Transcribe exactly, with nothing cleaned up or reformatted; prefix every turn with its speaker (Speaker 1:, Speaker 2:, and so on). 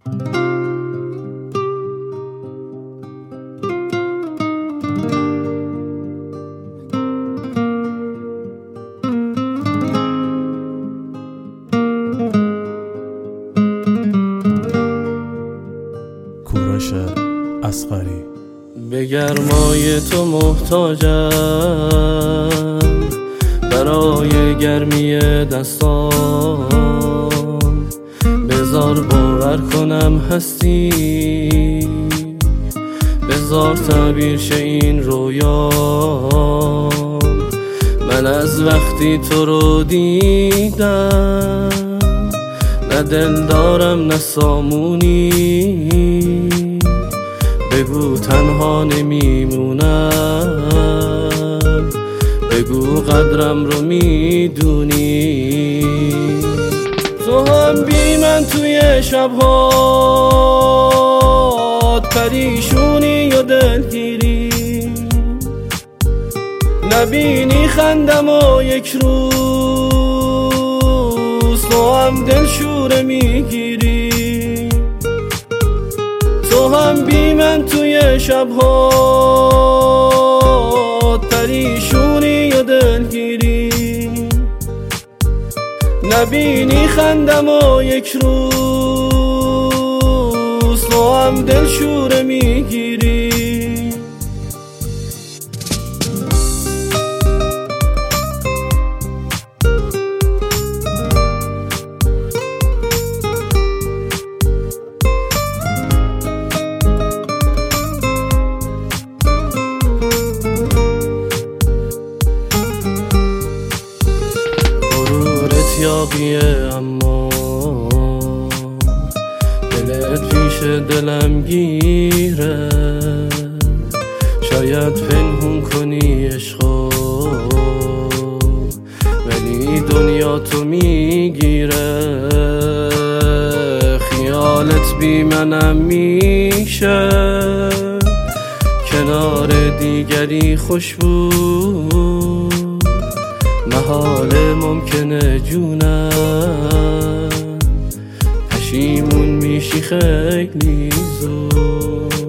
Speaker 1: کوروش اصغری.
Speaker 2: به گرمای تو محتاجم، برای گرمی دستام بذار باور کنم هستی، بذار تعبیر شه این رویام. من از وقتی تو رو دیدم نه دل دارم نه سامونی، بگو تنها نمیمونم، بگو قدرم رو میدونی. تو هم بی من توی شبهات پریشونی یا دلگیری، نبینی خندم و یک روز تو هم دلشوره میگیری. تو هم بی من توی شبهات پریشونی یا دلگیری، نبینی خندم و یک روز تو هم دلشوره میگیری. یابیه اما دلت پیش دلم گیره، شاید پنهون کنی عشقو ولی دنیا تو میگیره. خیالت بی منم میشه، کنار دیگری خوش بود، محاله ممکنه جونم پشیمون میشی خیلی زود.